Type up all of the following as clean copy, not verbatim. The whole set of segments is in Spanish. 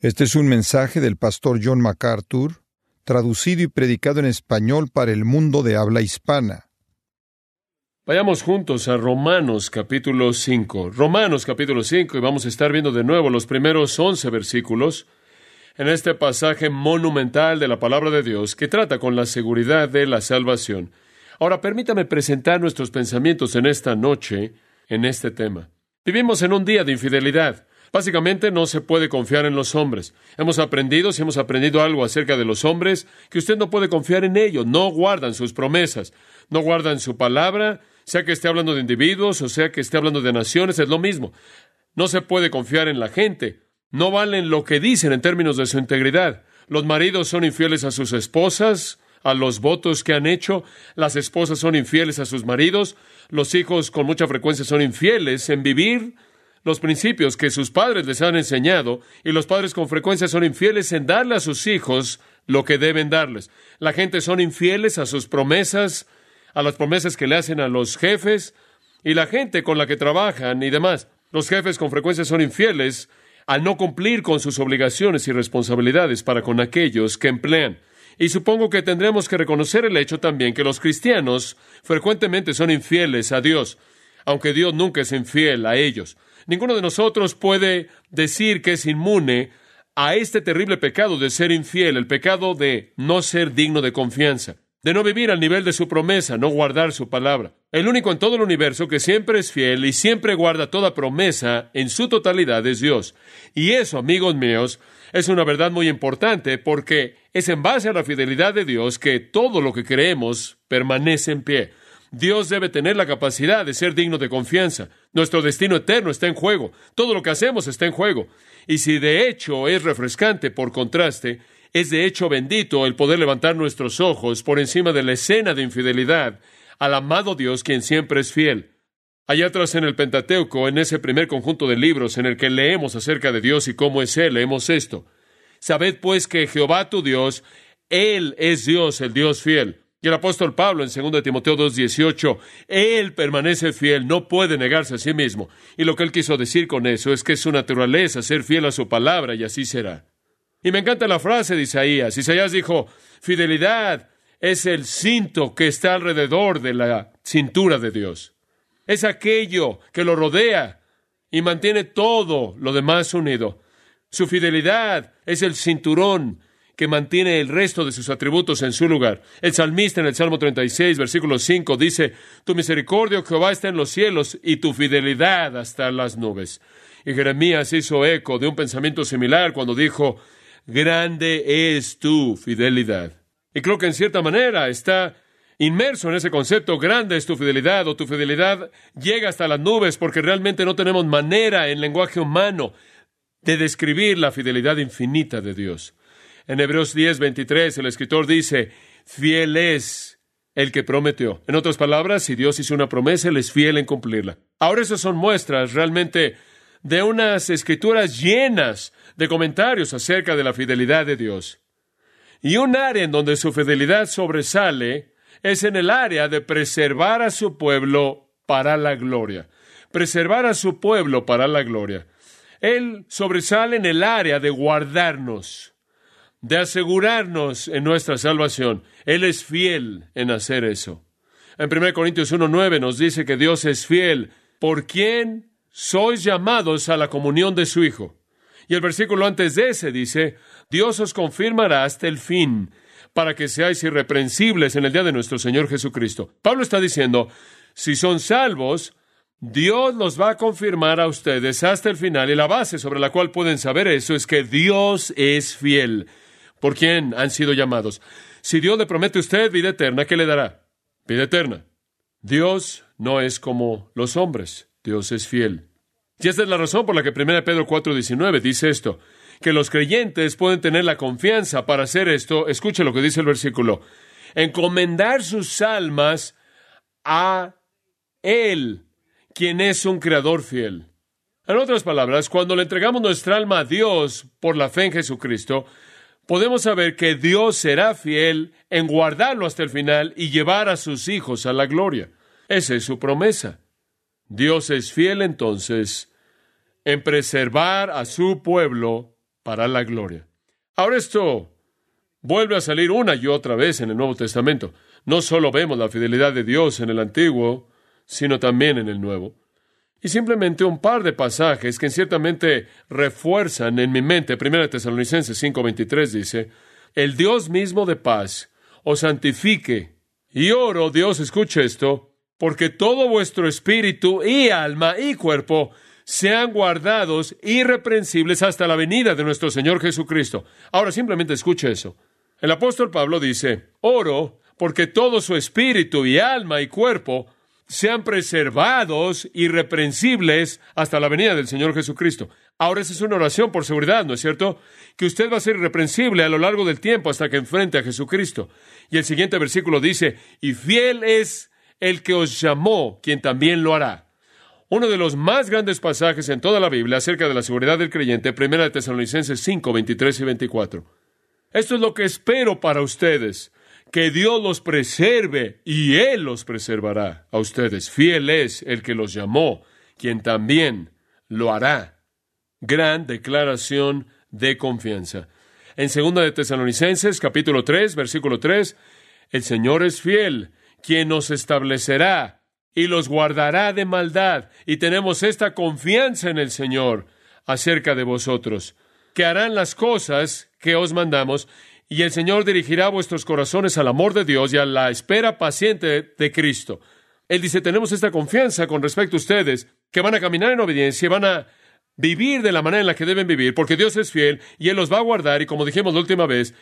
Este es un mensaje del pastor John MacArthur, traducido y predicado en español para el mundo de habla hispana. Vayamos juntos a Romanos capítulo 5. Romanos capítulo 5, y vamos a estar viendo de nuevo los primeros 11 versículos en este pasaje monumental de la palabra de Dios que trata con la seguridad de la salvación. Ahora, permítame presentar nuestros pensamientos en esta noche en este tema. Vivimos en un día de infidelidad. Básicamente no se puede confiar en los hombres. Hemos aprendido, si hemos aprendido algo acerca de los hombres, que usted no puede confiar en ellos. No guardan sus promesas, no guardan su palabra, sea que esté hablando de individuos o sea que esté hablando de naciones, es lo mismo. No se puede confiar en la gente. No valen lo que dicen en términos de su integridad. Los maridos son infieles a sus esposas, a los votos que han hecho. Las esposas son infieles a sus maridos. Los hijos con mucha frecuencia son infieles en vivir los principios que sus padres les han enseñado, y los padres con frecuencia son infieles en darle a sus hijos lo que deben darles. La gente son infieles a sus promesas, a las promesas que le hacen a los jefes, y la gente con la que trabajan y demás. Los jefes con frecuencia son infieles al no cumplir con sus obligaciones y responsabilidades para con aquellos que emplean. Y supongo que tendremos que reconocer el hecho también que los cristianos frecuentemente son infieles a Dios, aunque Dios nunca es infiel a ellos. Ninguno de nosotros puede decir que es inmune a este terrible pecado de ser infiel, el pecado de no ser digno de confianza, de no vivir al nivel de su promesa, no guardar su palabra. El único en todo el universo que siempre es fiel y siempre guarda toda promesa en su totalidad es Dios. Y eso, amigos míos, es una verdad muy importante porque es en base a la fidelidad de Dios que todo lo que creemos permanece en pie. Dios debe tener la capacidad de ser digno de confianza. Nuestro destino eterno está en juego. Todo lo que hacemos está en juego. Y si de hecho es refrescante, por contraste, es de hecho bendito el poder levantar nuestros ojos por encima de la escena de infidelidad al amado Dios, quien siempre es fiel. Allá atrás en el Pentateuco, en ese primer conjunto de libros en el que leemos acerca de Dios y cómo es Él, leemos esto. Sabed pues que Jehová tu Dios, Él es Dios, el Dios fiel. Y el apóstol Pablo en 2 Timoteo 2:18, Él permanece fiel, no puede negarse a sí mismo. Y lo que él quiso decir con eso es que es su naturaleza ser fiel a su palabra, y así será. Y me encanta la frase de Isaías. Isaías dijo, fidelidad es el cinto que está alrededor de la cintura de Dios. Es aquello que lo rodea y mantiene todo lo demás unido. Su fidelidad es el cinturón que mantiene el resto de sus atributos en su lugar. El salmista en el Salmo 36, versículo 5, dice, tu misericordia, oh Jehová, está en los cielos, y tu fidelidad hasta las nubes. Y Jeremías hizo eco de un pensamiento similar cuando dijo, grande es tu fidelidad. Y creo que en cierta manera está inmerso en ese concepto, grande es tu fidelidad, o tu fidelidad llega hasta las nubes, porque realmente no tenemos manera en lenguaje humano de describir la fidelidad infinita de Dios. En Hebreos 10:23, el escritor dice, fiel es el que prometió. En otras palabras, si Dios hizo una promesa, Él es fiel en cumplirla. Ahora, esas son muestras realmente de unas escrituras llenas de comentarios acerca de la fidelidad de Dios. Y un área en donde su fidelidad sobresale es en el área de preservar a su pueblo para la gloria. Preservar a su pueblo para la gloria. Él sobresale en el área de guardarnos, de asegurarnos en nuestra salvación. Él es fiel en hacer eso. En 1 Corintios 1:9 nos dice que Dios es fiel, por quien sois llamados a la comunión de su Hijo. Y el versículo antes de ese dice, Dios os confirmará hasta el fin, para que seáis irreprensibles en el día de nuestro Señor Jesucristo. Pablo está diciendo, si son salvos, Dios los va a confirmar a ustedes hasta el final, y la base sobre la cual pueden saber eso es que Dios es fiel, por quien han sido llamados. Si Dios le promete a usted vida eterna, ¿qué le dará? Vida eterna. Dios no es como los hombres. Dios es fiel. Y esta es la razón por la que 1 Pedro 4:19 dice esto, que los creyentes pueden tener la confianza para hacer esto. Escuche lo que dice el versículo. Encomendar sus almas a Él, quien es un creador fiel. En otras palabras, cuando le entregamos nuestra alma a Dios por la fe en Jesucristo, podemos saber que Dios será fiel en guardarlo hasta el final y llevar a sus hijos a la gloria. Esa es su promesa. Dios es fiel entonces en preservar a su pueblo para la gloria. Ahora esto vuelve a salir una y otra vez en el Nuevo Testamento. No solo vemos la fidelidad de Dios en el Antiguo, sino también en el Nuevo. Y simplemente un par de pasajes que ciertamente refuerzan en mi mente. 1 Tesalonicenses 5:23 dice, el Dios mismo de paz os santifique. Y oro, Dios, escuche esto, porque todo vuestro espíritu y alma y cuerpo sean guardados irreprensibles hasta la venida de nuestro Señor Jesucristo. Ahora simplemente escuche eso. El apóstol Pablo dice, oro porque todo su espíritu y alma y cuerpo sean preservados irreprensibles hasta la venida del Señor Jesucristo. Ahora esa es una oración por seguridad, ¿no es cierto? Que usted va a ser irreprensible a lo largo del tiempo hasta que enfrente a Jesucristo. Y el siguiente versículo dice, y fiel es el que os llamó, quien también lo hará. Uno de los más grandes pasajes en toda la Biblia acerca de la seguridad del creyente, 1 Tesalonicenses 5, 23 y 24. Esto es lo que espero para ustedes, que Dios los preserve y Él los preservará a ustedes. Fiel es el que los llamó, quien también lo hará. Gran declaración de confianza. En 2 Tesalonicenses, capítulo 3, versículo 3, el Señor es fiel, quien nos establecerá y los guardará de maldad. Y tenemos esta confianza en el Señor acerca de vosotros, que harán las cosas que os mandamos, y el Señor dirigirá vuestros corazones al amor de Dios y a la espera paciente de Cristo. Él dice, tenemos esta confianza con respecto a ustedes, que van a caminar en obediencia y van a vivir de la manera en la que deben vivir, porque Dios es fiel y Él los va a guardar, y como dijimos la última vez,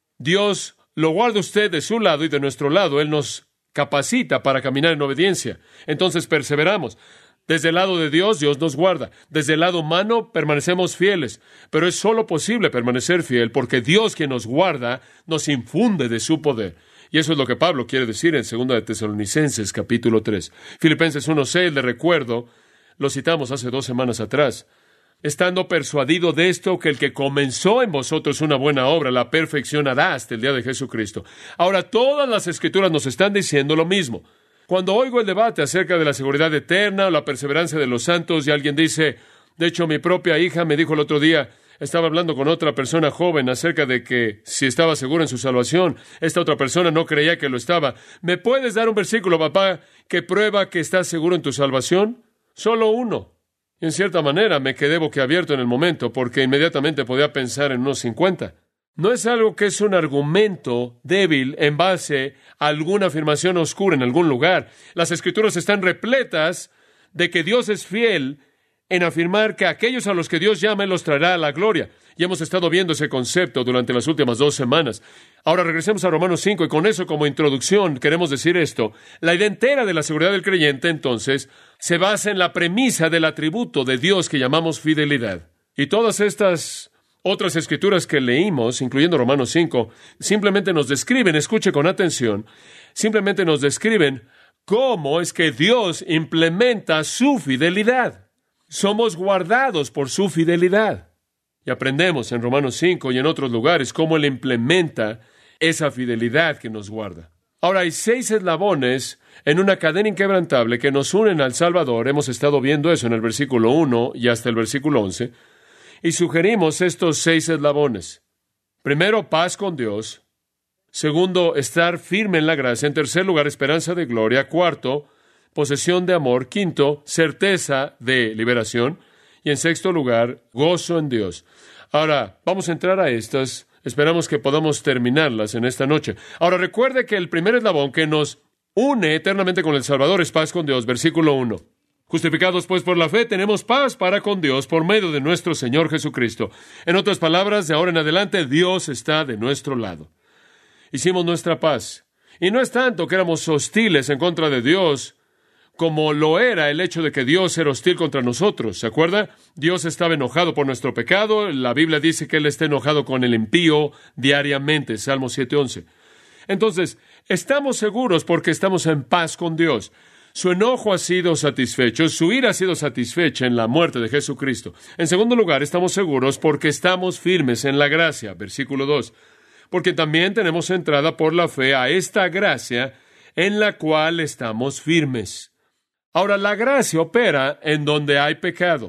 Dios lo guarda usted de su lado y de nuestro lado. Él nos capacita para caminar en obediencia. Entonces perseveramos. Desde el lado de Dios, Dios nos guarda. Desde el lado humano, permanecemos fieles. Pero es solo posible permanecer fiel porque Dios, quien nos guarda, nos infunde de su poder. Y eso es lo que Pablo quiere decir en 2 Tesalonicenses, capítulo 3. Filipenses 1:6, le recuerdo, lo citamos hace 2 semanas atrás. Estando persuadido de esto, que el que comenzó en vosotros una buena obra, la perfeccionará hasta el día de Jesucristo. Ahora, todas las Escrituras nos están diciendo lo mismo. Cuando oigo el debate acerca de la seguridad eterna o la perseverancia de los santos, y alguien dice, de hecho, mi propia hija me dijo el otro día, estaba hablando con otra persona joven acerca de que si estaba seguro en su salvación, esta otra persona no creía que lo estaba. ¿Me puedes dar un versículo, papá, que prueba que estás seguro en tu salvación? Solo uno. Y en cierta manera me quedé boquiabierto en el momento, porque inmediatamente podía pensar en unos 50. No es algo que es un argumento débil en base a alguna afirmación oscura en algún lugar. Las Escrituras están repletas de que Dios es fiel en afirmar que aquellos a los que Dios llama, Él los traerá a la gloria. Y hemos estado viendo ese concepto durante las últimas 2 semanas. Ahora regresemos a Romanos 5, y con eso como introducción queremos decir esto. La idea entera de la seguridad del creyente, entonces, se basa en la premisa del atributo de Dios que llamamos fidelidad. Y todas estas otras escrituras que leímos, incluyendo Romanos 5, simplemente nos describen, escuche con atención, simplemente nos describen cómo es que Dios implementa su fidelidad. Somos guardados por su fidelidad. Y aprendemos en Romanos 5 y en otros lugares cómo Él implementa esa fidelidad que nos guarda. Ahora, hay 6 eslabones en una cadena inquebrantable que nos unen al Salvador. Hemos estado viendo eso en el versículo 1 y hasta el versículo 11. Y sugerimos estos 6 eslabones. Primero, paz con Dios. Segundo, estar firme en la gracia. En tercer lugar, esperanza de gloria. Cuarto, posesión de amor. Quinto, certeza de liberación. Y en sexto lugar, gozo en Dios. Ahora, vamos a entrar a estas. Esperamos que podamos terminarlas en esta noche. Ahora, recuerde que el primer eslabón que nos une eternamente con el Salvador es paz con Dios. Versículo 1. Justificados pues por la fe, tenemos paz para con Dios por medio de nuestro Señor Jesucristo. En otras palabras, de ahora en adelante, Dios está de nuestro lado. Hicimos nuestra paz. Y no es tanto que éramos hostiles en contra de Dios, como lo era el hecho de que Dios era hostil contra nosotros. ¿Se acuerda? Dios estaba enojado por nuestro pecado. La Biblia dice que Él está enojado con el impío diariamente. Salmo 7:11. Entonces, estamos seguros porque estamos en paz con Dios. Su enojo ha sido satisfecho, su ira ha sido satisfecha en la muerte de Jesucristo. En segundo lugar, estamos seguros porque estamos firmes en la gracia. Versículo 2. Porque también tenemos entrada por la fe a esta gracia en la cual estamos firmes. Ahora, la gracia opera en donde hay pecado.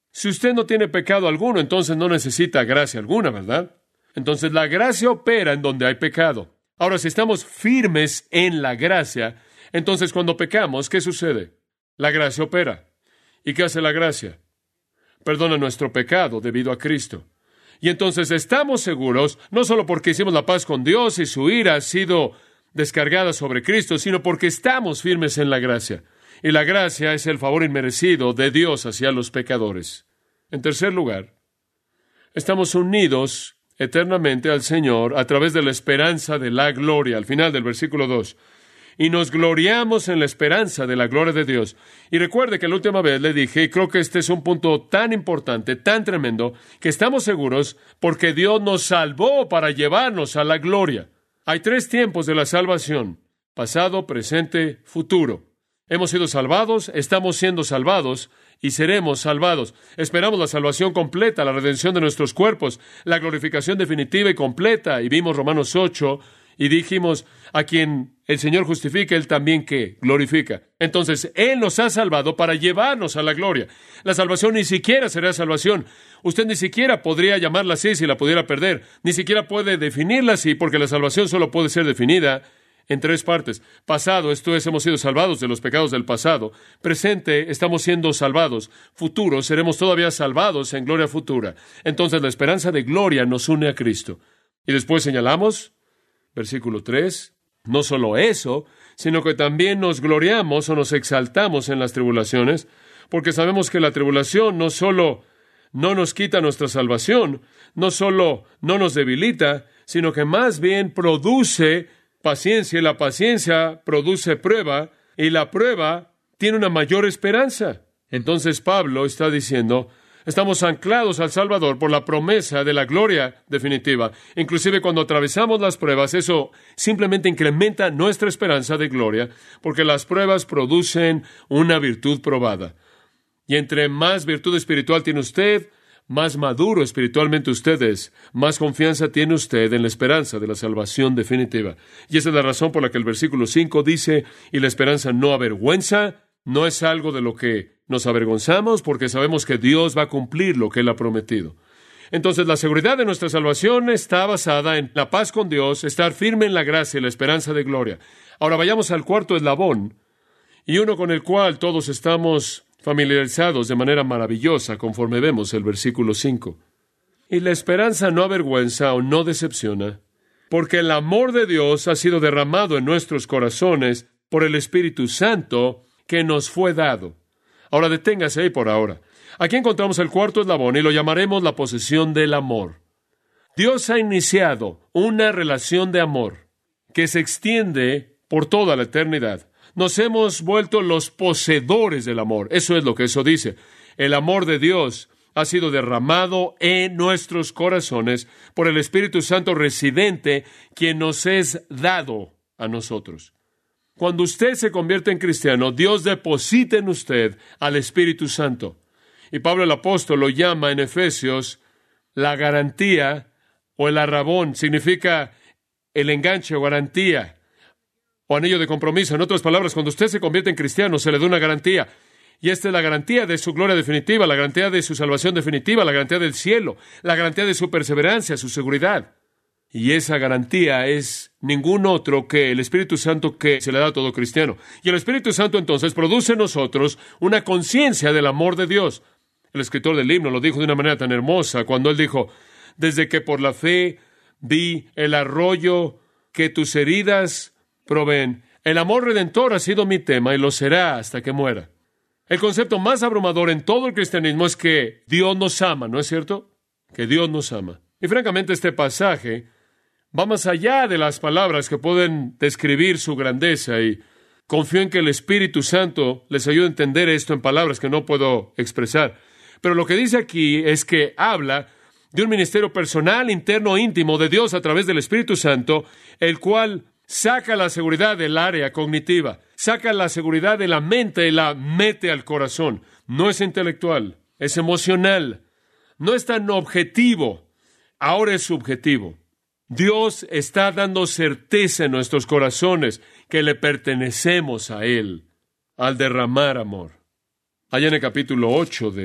Si usted no tiene pecado alguno, entonces no necesita gracia alguna, ¿verdad? Entonces la gracia opera en donde hay pecado. Ahora, si estamos firmes en la gracia, entonces cuando pecamos, ¿qué sucede? La gracia opera. ¿Y qué hace la gracia? Perdona nuestro pecado debido a Cristo. Y entonces estamos seguros, no solo porque hicimos la paz con Dios y su ira ha sido descargada sobre Cristo, sino porque estamos firmes en la gracia. Y la gracia es el favor inmerecido de Dios hacia los pecadores. En tercer lugar, estamos unidos eternamente al Señor a través de la esperanza de la gloria, al final del versículo 2. Y nos gloriamos en la esperanza de la gloria de Dios. Y recuerde que la última vez le dije, y creo que este es un punto tan importante, tan tremendo, que estamos seguros porque Dios nos salvó para llevarnos a la gloria. Hay 3 tiempos de la salvación: pasado, presente, futuro. Hemos sido salvados, estamos siendo salvados y seremos salvados. Esperamos la salvación completa, la redención de nuestros cuerpos, la glorificación definitiva y completa. Y vimos Romanos 8 y dijimos, a quien el Señor justifica, Él también ¿qué? Glorifica. Entonces, Él nos ha salvado para llevarnos a la gloria. La salvación ni siquiera será salvación. Usted ni siquiera podría llamarla así si la pudiera perder. Ni siquiera puede definirla así, porque la salvación solo puede ser definida en 3 partes. Pasado, esto es, hemos sido salvados de los pecados del pasado. Presente, estamos siendo salvados. Futuro, seremos todavía salvados en gloria futura. Entonces, la esperanza de gloria nos une a Cristo. Y después señalamos, versículo 3, no solo eso, sino que también nos gloriamos o nos exaltamos en las tribulaciones, porque sabemos que la tribulación no solo no nos quita nuestra salvación, no solo no nos debilita, sino que más bien produce paciencia, y la paciencia produce prueba, y la prueba tiene una mayor esperanza. Entonces Pablo está diciendo, estamos anclados al Salvador por la promesa de la gloria definitiva. Inclusive cuando atravesamos las pruebas, eso simplemente incrementa nuestra esperanza de gloria, porque las pruebas producen una virtud probada. Y entre más virtud espiritual tiene usted, más maduro espiritualmente usted es, más confianza tiene usted en la esperanza de la salvación definitiva. Y esa es la razón por la que el versículo 5 dice, y la esperanza no avergüenza. No es algo de lo que nos avergonzamos, porque sabemos que Dios va a cumplir lo que Él ha prometido. Entonces, la seguridad de nuestra salvación está basada en la paz con Dios, estar firme en la gracia y la esperanza de gloria. Ahora vayamos al cuarto eslabón, y uno con el cual todos estamos familiarizados de manera maravillosa, conforme vemos el versículo 5. Y la esperanza no avergüenza o no decepciona, porque el amor de Dios ha sido derramado en nuestros corazones por el Espíritu Santo que nos fue dado. Ahora deténgase ahí por ahora. Aquí encontramos el cuarto eslabón y lo llamaremos la posesión del amor. Dios ha iniciado una relación de amor que se extiende por toda la eternidad. Nos hemos vuelto los poseedores del amor. Eso es lo que eso dice. El amor de Dios ha sido derramado en nuestros corazones por el Espíritu Santo residente, quien nos es dado a nosotros. Cuando usted se convierte en cristiano, Dios deposita en usted al Espíritu Santo. Y Pablo el apóstol lo llama en Efesios la garantía o el arrabón. Significa el enganche o garantía o anillo de compromiso. En otras palabras, cuando usted se convierte en cristiano, se le da una garantía. Y esta es la garantía de su gloria definitiva, la garantía de su salvación definitiva, la garantía del cielo, la garantía de su perseverancia, su seguridad. Y esa garantía es ningún otro que el Espíritu Santo que se le da a todo cristiano. Y el Espíritu Santo entonces produce en nosotros una conciencia del amor de Dios. El escritor del himno lo dijo de una manera tan hermosa cuando él dijo, desde que por la fe vi el arroyo que tus heridas proveen, el amor redentor ha sido mi tema y lo será hasta que muera. El concepto más abrumador en todo el cristianismo es que Dios nos ama, ¿no es cierto? Que Dios nos ama. Y francamente este pasaje va más allá de las palabras que pueden describir su grandeza, y confío en que el Espíritu Santo les ayude a entender esto en palabras que no puedo expresar. Pero lo que dice aquí es que habla de un ministerio personal, interno, íntimo de Dios a través del Espíritu Santo, el cual saca la seguridad del área cognitiva, saca la seguridad de la mente y la mete al corazón. No es intelectual, es emocional, no es tan objetivo, ahora es subjetivo. Dios está dando certeza en nuestros corazones que le pertenecemos a Él al derramar amor. Allá en el capítulo 8 de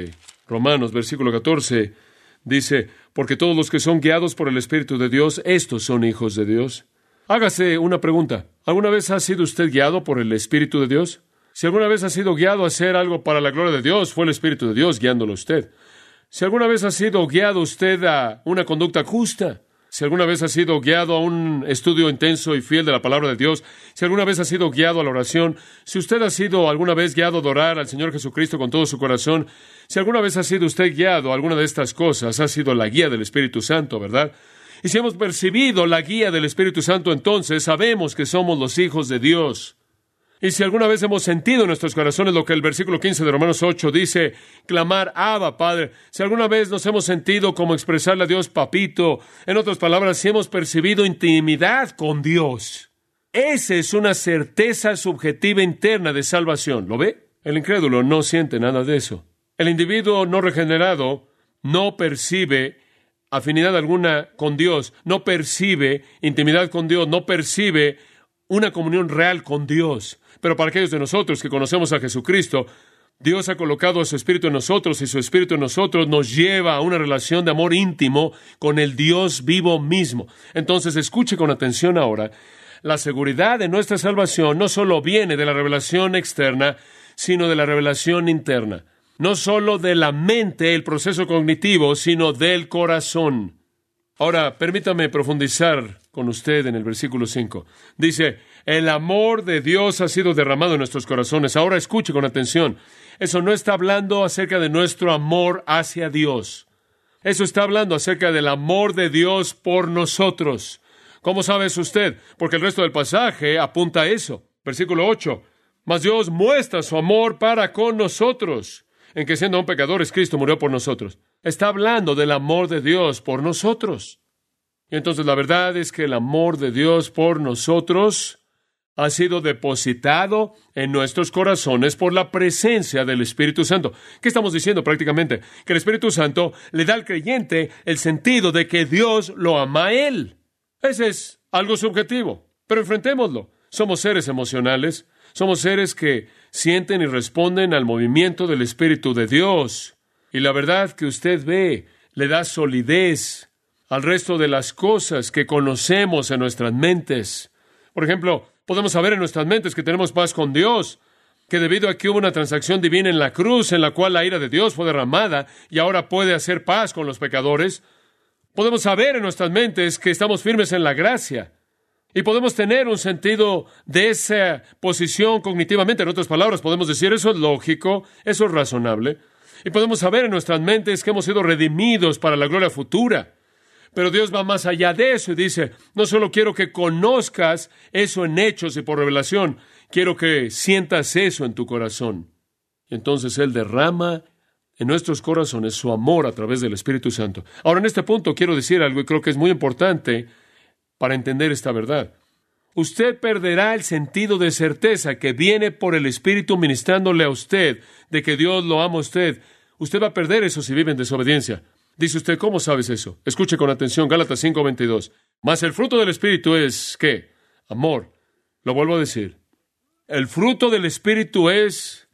Romanos, versículo 14, dice, porque todos los que son guiados por el Espíritu de Dios, estos son hijos de Dios. Hágase una pregunta. ¿Alguna vez ha sido usted guiado por el Espíritu de Dios? Si alguna vez ha sido guiado a hacer algo para la gloria de Dios, fue el Espíritu de Dios guiándolo a usted. Si alguna vez ha sido guiado usted a una conducta justa, si alguna vez ha sido guiado a un estudio intenso y fiel de la palabra de Dios, si alguna vez ha sido guiado a la oración, si usted ha sido alguna vez guiado a adorar al Señor Jesucristo con todo su corazón, si alguna vez ha sido usted guiado a alguna de estas cosas, ha sido la guía del Espíritu Santo, ¿verdad? Y si hemos percibido la guía del Espíritu Santo, entonces sabemos que somos los hijos de Dios. Y si alguna vez hemos sentido en nuestros corazones lo que el versículo 15 de Romanos 8 dice, clamar, Abba, Padre, si alguna vez nos hemos sentido como expresarle a Dios, papito, en otras palabras, si hemos percibido intimidad con Dios, esa es una certeza subjetiva interna de salvación. ¿Lo ve? El incrédulo no siente nada de eso. El individuo no regenerado no percibe afinidad alguna con Dios, no percibe intimidad con Dios, no percibe una comunión real con Dios. Pero para aquellos de nosotros que conocemos a Jesucristo, Dios ha colocado su Espíritu en nosotros y su Espíritu en nosotros nos lleva a una relación de amor íntimo con el Dios vivo mismo. Entonces, escuche con atención ahora. La seguridad de nuestra salvación no solo viene de la revelación externa, sino de la revelación interna. No solo de la mente, el proceso cognitivo, sino del corazón. Ahora, permítame profundizar con usted en el versículo 5. Dice, el amor de Dios ha sido derramado en nuestros corazones. Ahora escuche con atención. Eso no está hablando acerca de nuestro amor hacia Dios. Eso está hablando acerca del amor de Dios por nosotros. ¿Cómo sabe eso usted? Porque el resto del pasaje apunta a eso. Versículo 8. Mas Dios muestra su amor para con nosotros, en que siendo aún pecadores, Cristo murió por nosotros. Está hablando del amor de Dios por nosotros. Y entonces la verdad es que el amor de Dios por nosotros ha sido depositado en nuestros corazones por la presencia del Espíritu Santo. ¿Qué estamos diciendo prácticamente? Que el Espíritu Santo le da al creyente el sentido de que Dios lo ama a él. Ese es algo subjetivo, pero enfrentémoslo. Somos seres emocionales, somos seres que sienten y responden al movimiento del Espíritu de Dios. Y la verdad que usted ve le da solidez al resto de las cosas que conocemos en nuestras mentes. Por ejemplo, podemos saber en nuestras mentes que tenemos paz con Dios, que debido a que hubo una transacción divina en la cruz, en la cual la ira de Dios fue derramada y ahora puede hacer paz con los pecadores. Podemos saber en nuestras mentes que estamos firmes en la gracia. Y podemos tener un sentido de esa posición cognitivamente. En otras palabras, podemos decir, eso es lógico, eso es razonable. Y podemos saber en nuestras mentes que hemos sido redimidos para la gloria futura. Pero Dios va más allá de eso y dice, no solo quiero que conozcas eso en hechos y por revelación, quiero que sientas eso en tu corazón. Y entonces Él derrama en nuestros corazones su amor a través del Espíritu Santo. Ahora, en este punto quiero decir algo y creo que es muy importante para entender esta verdad. Usted perderá el sentido de certeza que viene por el Espíritu ministrándole a usted de que Dios lo ama a usted. Usted va a perder eso si vive en desobediencia. Dice usted, ¿cómo sabes eso? Escuche con atención, Gálatas 5:22. Mas el fruto del Espíritu es, ¿qué? Amor. Lo vuelvo a decir. El fruto del Espíritu es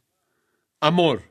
amor.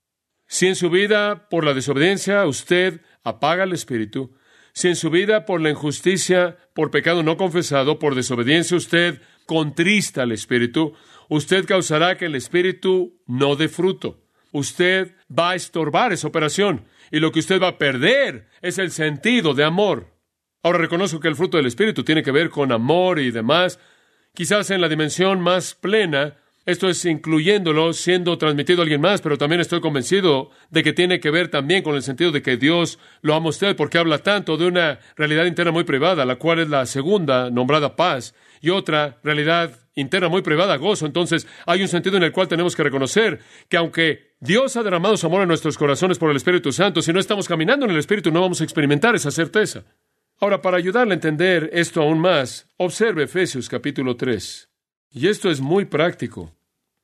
Si en su vida, por la desobediencia, usted apaga el Espíritu, si en su vida, por la injusticia, por pecado no confesado, por desobediencia, usted contrista al Espíritu, usted causará que el Espíritu no dé fruto. Usted va a estorbar esa operación. Y lo que usted va a perder es el sentido de amor. Ahora reconozco que el fruto del Espíritu tiene que ver con amor y demás. Quizás en la dimensión más plena, esto es incluyéndolo, siendo transmitido a alguien más, pero también estoy convencido de que tiene que ver también con el sentido de que Dios lo ama a usted, porque habla tanto de una realidad interna muy privada, la cual es la segunda, nombrada paz, y otra realidad interna muy privada, gozo. Entonces, hay un sentido en el cual tenemos que reconocer que aunque Dios ha derramado su amor en nuestros corazones por el Espíritu Santo, si no estamos caminando en el Espíritu, no vamos a experimentar esa certeza. Ahora, para ayudarle a entender esto aún más, observe Efesios capítulo 3. Y esto es muy práctico.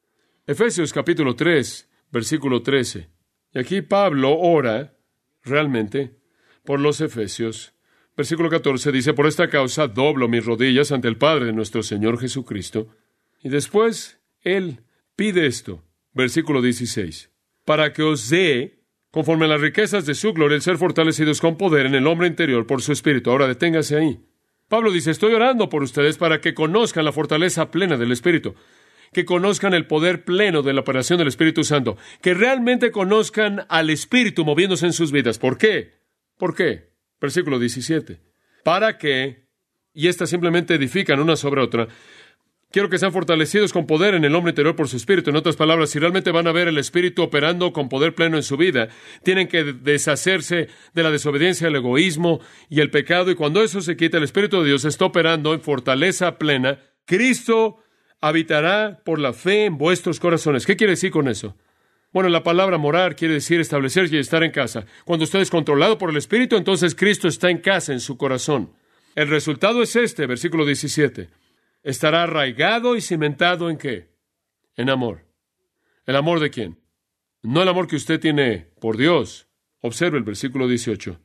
Efesios capítulo 3, versículo 13. Y aquí Pablo ora realmente por los efesios. Versículo 14 dice, por esta causa doblo mis rodillas ante el Padre de nuestro Señor Jesucristo. Y después él pide esto. Versículo 16. Para que os dé conforme a las riquezas de su gloria, el ser fortalecidos con poder en el hombre interior por su Espíritu. Ahora deténgase ahí. Pablo dice, estoy orando por ustedes para que conozcan la fortaleza plena del Espíritu, que conozcan el poder pleno de la operación del Espíritu Santo, que realmente conozcan al Espíritu moviéndose en sus vidas. ¿Por qué? ¿Por qué? Versículo 17. Para que, y estas simplemente edifican una sobre otra, quiero que sean fortalecidos con poder en el hombre interior por su Espíritu. En otras palabras, si realmente van a ver el Espíritu operando con poder pleno en su vida, tienen que deshacerse de la desobediencia, el egoísmo y el pecado. Y cuando eso se quita, el Espíritu de Dios está operando en fortaleza plena. Cristo habitará por la fe en vuestros corazones. ¿Qué quiere decir con eso? Bueno, la palabra morar quiere decir establecerse y estar en casa. Cuando usted es controlado por el Espíritu, entonces Cristo está en casa, en su corazón. El resultado es este, versículo 17. Estará arraigado y cimentado ¿en qué? En amor. ¿El amor de quién? No el amor que usted tiene por Dios. Observe el versículo 18.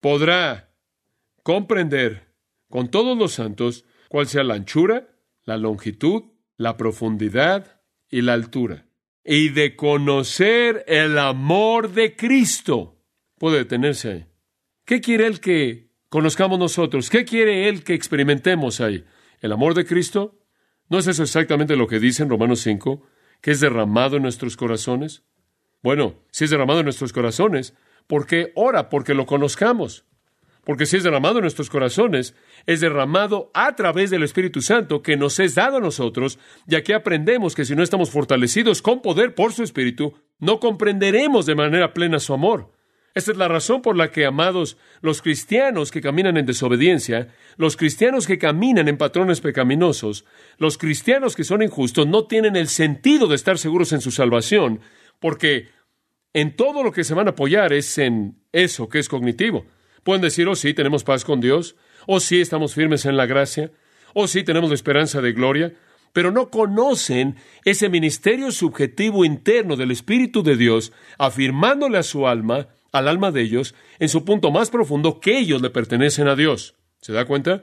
Podrá comprender con todos los santos cuál sea la anchura, la longitud, la profundidad y la altura. Y de conocer el amor de Cristo. Puede detenerse ahí. ¿Qué quiere Él que conozcamos nosotros? ¿Qué quiere Él que experimentemos ahí? ¿El amor de Cristo? ¿No es eso exactamente lo que dice en Romanos 5? ¿Que es derramado en nuestros corazones? Bueno, si es derramado en nuestros corazones, ¿por qué ora? Porque lo conozcamos. Porque si es derramado en nuestros corazones, es derramado a través del Espíritu Santo que nos es dado a nosotros, y aquí aprendemos que si no estamos fortalecidos con poder por su Espíritu, no comprenderemos de manera plena su amor. Esta es la razón por la que, amados, los cristianos que caminan en desobediencia, los cristianos que caminan en patrones pecaminosos, los cristianos que son injustos, no tienen el sentido de estar seguros en su salvación, porque en todo lo que se van a apoyar es en eso que es cognitivo. Pueden decir, oh sí, tenemos paz con Dios, oh sí, estamos firmes en la gracia, oh sí, tenemos la esperanza de gloria, pero no conocen ese ministerio subjetivo interno del Espíritu de Dios, afirmándole a su alma, al alma de ellos, en su punto más profundo, que ellos le pertenecen a Dios. ¿Se da cuenta?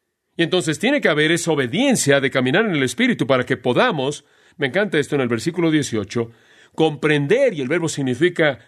Y entonces tiene que haber esa obediencia de caminar en el Espíritu para que podamos, me encanta esto en el versículo 18, comprender, y el verbo significa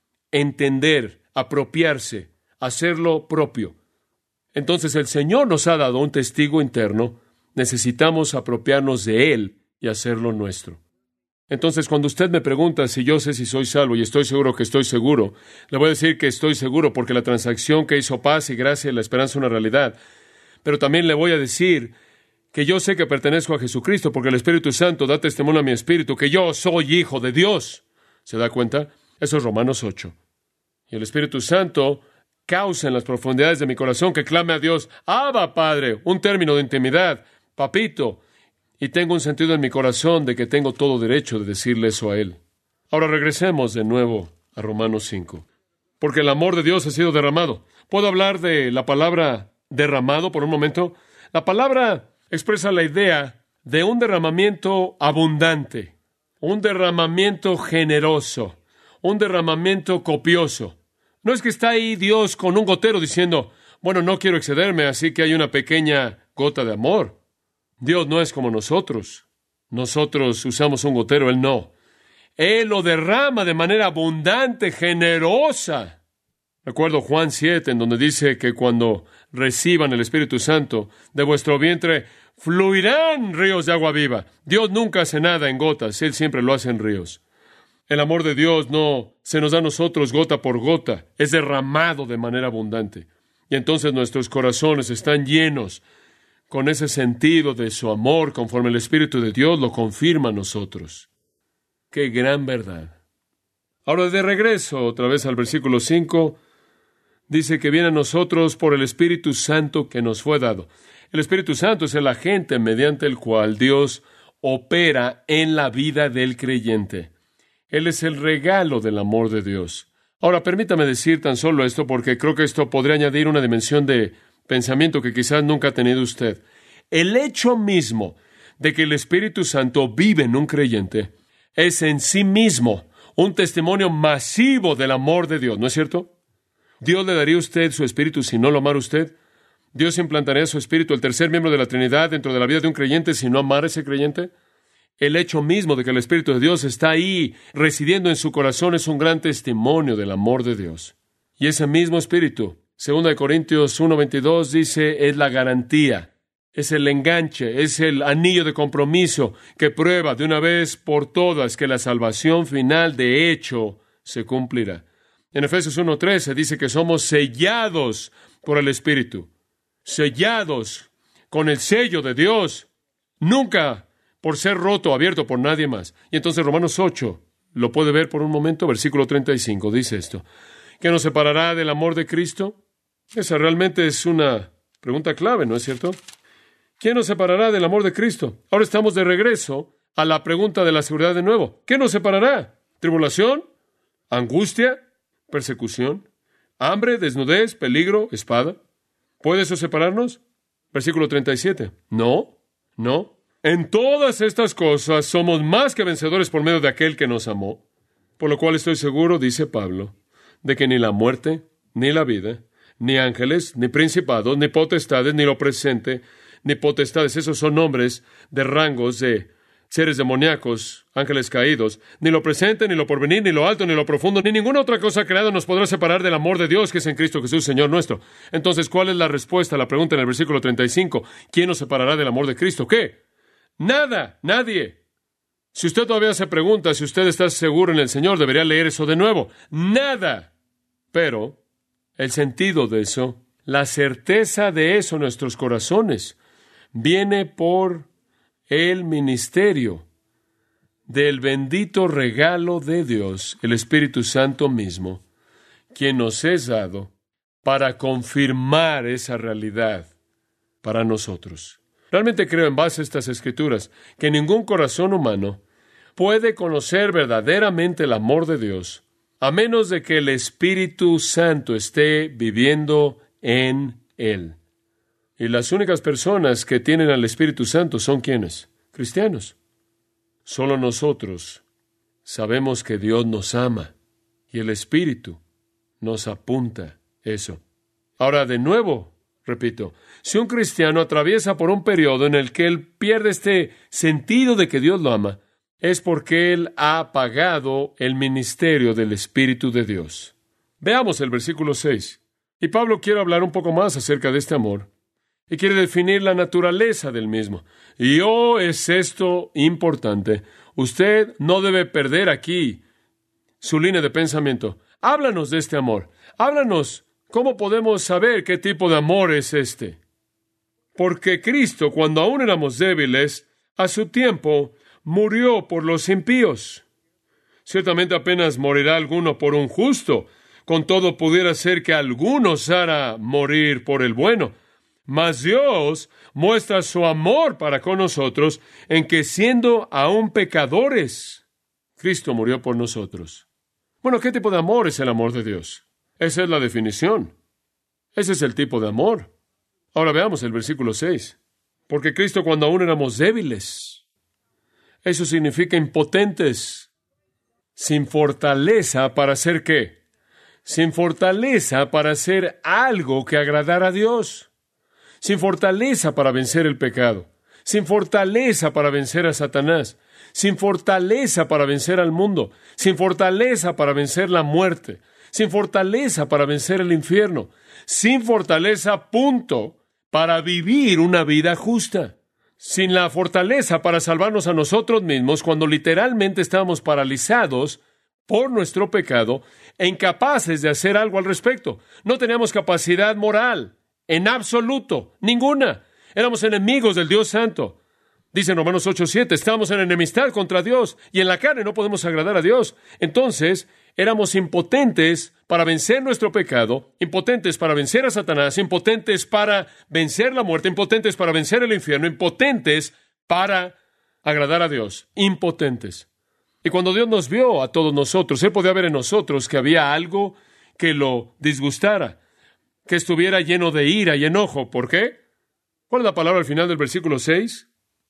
entender, apropiarse, hacerlo propio. Entonces el Señor nos ha dado un testigo interno, necesitamos apropiarnos de Él y hacerlo nuestro. Entonces, cuando usted me pregunta si yo sé si soy salvo y estoy seguro que estoy seguro, le voy a decir que estoy seguro porque la transacción que hizo paz y gracia y la esperanza es una realidad. Pero también le voy a decir que yo sé que pertenezco a Jesucristo porque el Espíritu Santo da testimonio a mi espíritu que yo soy hijo de Dios. ¿Se da cuenta? Eso es Romanos 8. Y el Espíritu Santo causa en las profundidades de mi corazón que clame a Dios, Abba, Padre, un término de intimidad, papito, y tengo un sentido en mi corazón de que tengo todo derecho de decirle eso a Él. Ahora regresemos de nuevo a Romanos 5. Porque el amor de Dios ha sido derramado. ¿Puedo hablar de la palabra derramado por un momento? La palabra expresa la idea de un derramamiento abundante, un derramamiento generoso, un derramamiento copioso. No es que está ahí Dios con un gotero diciendo, bueno, no quiero excederme, así que hay una pequeña gota de amor. Dios no es como nosotros. Nosotros usamos un gotero, Él no. Él lo derrama de manera abundante, generosa. Recuerdo Juan 7, en donde dice que cuando reciban el Espíritu Santo, de vuestro vientre fluirán ríos de agua viva. Dios nunca hace nada en gotas, Él siempre lo hace en ríos. El amor de Dios no se nos da a nosotros gota por gota, es derramado de manera abundante. Y entonces nuestros corazones están llenos con ese sentido de su amor, conforme el Espíritu de Dios lo confirma a nosotros. ¡Qué gran verdad! Ahora, de regreso, otra vez al versículo 5, dice que viene a nosotros por el Espíritu Santo que nos fue dado. El Espíritu Santo es el agente mediante el cual Dios opera en la vida del creyente. Él es el regalo del amor de Dios. Ahora, permítame decir tan solo esto, porque creo que esto podría añadir una dimensión de pensamiento que quizás nunca ha tenido usted. El hecho mismo de que el Espíritu Santo vive en un creyente es en sí mismo un testimonio masivo del amor de Dios, ¿no es cierto? ¿Dios le daría a usted su Espíritu si no lo amara usted? ¿Dios implantaría su Espíritu, el tercer miembro de la Trinidad, dentro de la vida de un creyente si no amara a ese creyente? El hecho mismo de que el Espíritu de Dios está ahí, residiendo en su corazón, es un gran testimonio del amor de Dios. Y ese mismo Espíritu, 2 Corintios 1:22, dice, es la garantía, es el enganche, es el anillo de compromiso que prueba de una vez por todas que la salvación final de hecho se cumplirá. En Efesios 1:13 dice que somos sellados por el Espíritu, sellados con el sello de Dios, nunca por ser roto o abierto por nadie más. Y entonces Romanos 8, lo puede ver por un momento, versículo 35, dice esto. ¿Qué nos separará del amor de Cristo? Esa realmente es una pregunta clave, ¿no es cierto? ¿Quién nos separará del amor de Cristo? Ahora estamos de regreso a la pregunta de la seguridad de nuevo. ¿Qué nos separará? ¿Tribulación? ¿Angustia? ¿Persecución? ¿Hambre? ¿Desnudez? ¿Peligro? ¿Espada? ¿Puede eso separarnos? Versículo 37. No. En todas estas cosas somos más que vencedores por medio de aquel que nos amó. Por lo cual estoy seguro, dice Pablo, de que ni la muerte, ni la vida, ni ángeles, ni principados, ni potestades, ni lo presente, ni potestades, esos son nombres de rangos de seres demoníacos, ángeles caídos, ni lo presente, ni lo porvenir, ni lo alto, ni lo profundo, ni ninguna otra cosa creada nos podrá separar del amor de Dios que es en Cristo Jesús, Señor nuestro. Entonces, ¿cuál es la respuesta a la pregunta en el versículo 35? ¿Quién nos separará del amor de Cristo? ¿Qué? Nada, nadie. Si usted todavía se pregunta si usted está seguro en el Señor, debería leer eso de nuevo. Nada. Pero el sentido de eso, la certeza de eso en nuestros corazones, viene por el ministerio del bendito regalo de Dios, el Espíritu Santo mismo, quien nos es dado para confirmar esa realidad para nosotros. Realmente creo, en base a estas Escrituras, que ningún corazón humano puede conocer verdaderamente el amor de Dios a menos de que el Espíritu Santo esté viviendo en él. Y las únicas personas que tienen al Espíritu Santo son ¿quiénes? Cristianos. Solo nosotros sabemos que Dios nos ama y el Espíritu nos apunta eso. Ahora, de nuevo, repito, si un cristiano atraviesa por un periodo en el que él pierde este sentido de que Dios lo ama, es porque él ha apagado el ministerio del Espíritu de Dios. Veamos el versículo 6. Y Pablo quiere hablar un poco más acerca de este amor y quiere definir la naturaleza del mismo. Y es esto importante. Usted no debe perder aquí su línea de pensamiento. Háblanos de este amor. Háblanos. ¿Cómo podemos saber qué tipo de amor es este? Porque Cristo, cuando aún éramos débiles, a su tiempo murió por los impíos. Ciertamente apenas morirá alguno por un justo. Con todo pudiera ser que alguno osara morir por el bueno. Mas Dios muestra su amor para con nosotros en que siendo aún pecadores, Cristo murió por nosotros. Bueno, ¿qué tipo de amor es el amor de Dios? Esa es la definición. Ese es el tipo de amor. Ahora veamos el versículo 6. Porque Cristo cuando aún éramos débiles, eso significa impotentes, sin fortaleza para hacer ¿qué? Sin fortaleza para hacer algo que agradara a Dios. Sin fortaleza para vencer el pecado. Sin fortaleza para vencer a Satanás. Sin fortaleza para vencer al mundo. Sin fortaleza para vencer la muerte. Sin fortaleza para vencer el infierno. Sin fortaleza, punto, para vivir una vida justa. Sin la fortaleza para salvarnos a nosotros mismos cuando literalmente estábamos paralizados por nuestro pecado e incapaces de hacer algo al respecto. No teníamos capacidad moral, en absoluto, ninguna. Éramos enemigos del Dios Santo. Dice en Romanos 8:7, estamos en enemistad contra Dios y en la carne no podemos agradar a Dios. Entonces, éramos impotentes para vencer nuestro pecado, impotentes para vencer a Satanás, impotentes para vencer la muerte, impotentes para vencer el infierno, impotentes para agradar a Dios, impotentes. Y cuando Dios nos vio a todos nosotros, Él podía ver en nosotros que había algo que lo disgustara, que estuviera lleno de ira y enojo. ¿Por qué? ¿Cuál es la palabra al final del versículo 6?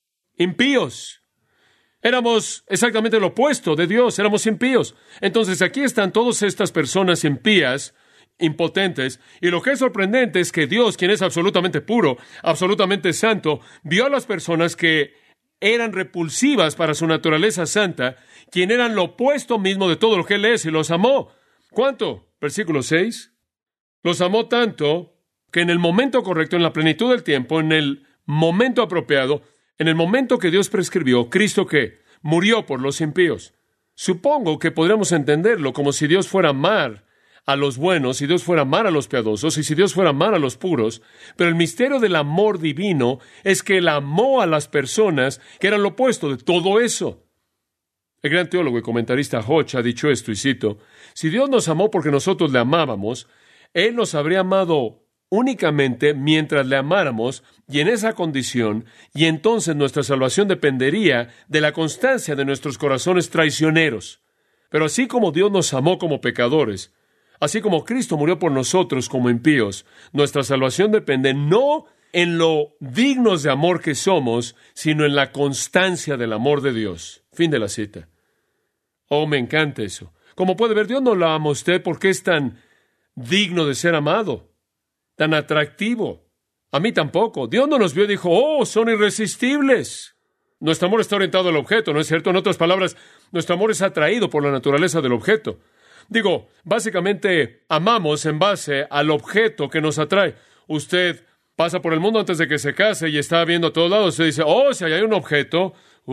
Impíos. Éramos exactamente lo opuesto de Dios, éramos impíos. Entonces aquí están todas estas personas impías, impotentes, y lo que es sorprendente es que Dios, quien es absolutamente puro, absolutamente santo, vio a las personas que eran repulsivas para su naturaleza santa, quien eran lo opuesto mismo de todo lo que Él es, y los amó. ¿Cuánto? Versículo 6. Los amó tanto que en el momento correcto, en la plenitud del tiempo, en el momento apropiado, en el momento que Dios prescribió, Cristo ¿qué? Murió por los impíos. Supongo que podríamos entenderlo como si Dios fuera a amar a los buenos, si Dios fuera a amar a los piadosos, y si Dios fuera a amar a los puros, pero el misterio del amor divino es que Él amó a las personas que eran lo opuesto de todo eso. El gran teólogo y comentarista Hodge ha dicho esto, y cito: si Dios nos amó porque nosotros le amábamos, Él nos habría amado únicamente mientras le amáramos, y en esa condición, y entonces nuestra salvación dependería de la constancia de nuestros corazones traicioneros. Pero así como Dios nos amó como pecadores, así como Cristo murió por nosotros como impíos, nuestra salvación depende no en lo dignos de amor que somos, sino en la constancia del amor de Dios. Fin de la cita. Oh, me encanta eso. Como puede ver, Dios no lo ama a usted porque es tan digno de ser amado, tan atractivo. A mí tampoco. Dios no nos vio y dijo: oh, son irresistibles. Nuestro amor está orientado al objeto, ¿no es cierto? En otras palabras, nuestro amor es atraído por la naturaleza del objeto. Digo, básicamente amamos en base al objeto que nos atrae. Usted pasa por el mundo antes de que se case y está viendo a todos lados. Usted dice: oh, si hay un objeto,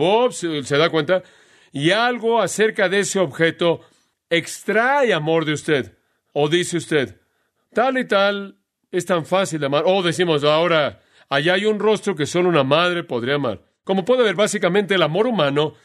se da cuenta, y algo acerca de ese objeto extrae amor de usted. O dice usted: tal y tal es tan fácil de amar. O decimos: ahora, allá hay un rostro que solo una madre podría amar. Como puede ver, básicamente el amor humano